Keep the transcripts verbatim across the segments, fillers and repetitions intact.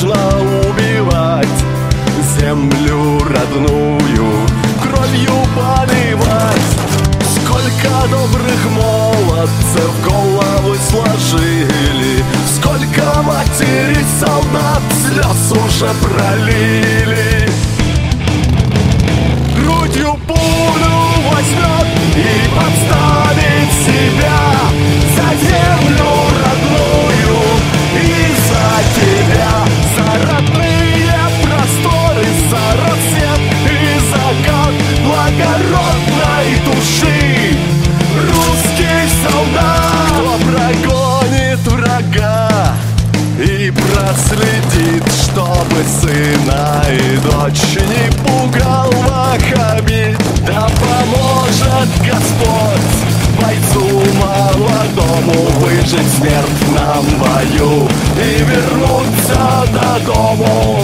можно убивать, землю родную кровью поливать. Сколько добрых молодцев головы сложили, сколько матерей солдат слез уже пролили. Грудью пулю возьмет и подставит себя за землю родную и за тебя, за родные просторы, за рассвет и закат благородной души. Русский солдат, кто прогонит врага и проследит, чтобы сына и дочь не пугал ваххабит. Да поможет Господь бойцу молодому выжить в смертном бою и вернуться до дому.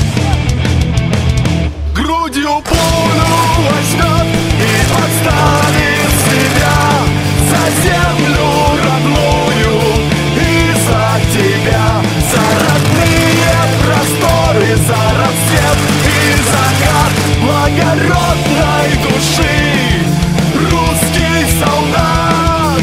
Грудью пулю возьмет и подставит себя за землю родную и за тебя, за родные просторы, за рассвет и закат благородной души. Русский солдат.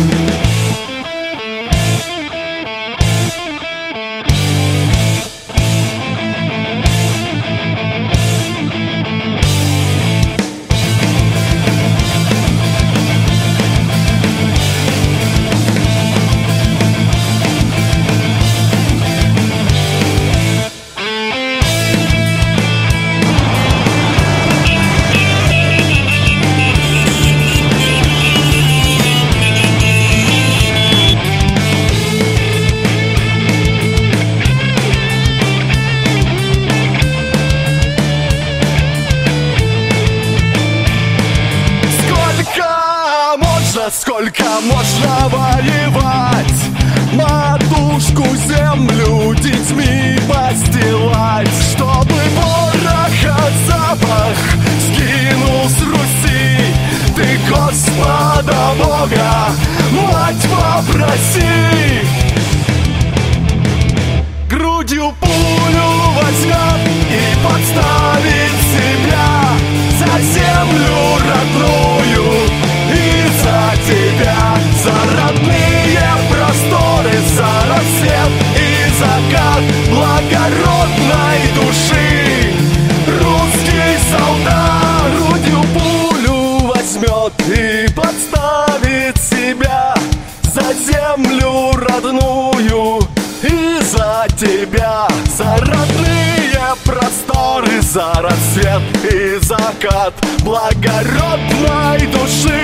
Сколько можно воевать, матушку землю детьми постилать, чтобы вороха запах скинул с Руси. Ты Господа Бога, мать, попроси. Грудью пулю возьмет и подставит себя за землю родную и за тебя, за родные просторы, за рассвет и закат благородной души. Русский солдат грудью пулю возьмет и подставит себя за землю родную и за тебя, за родные просторы, за рассвет и закат благородной души.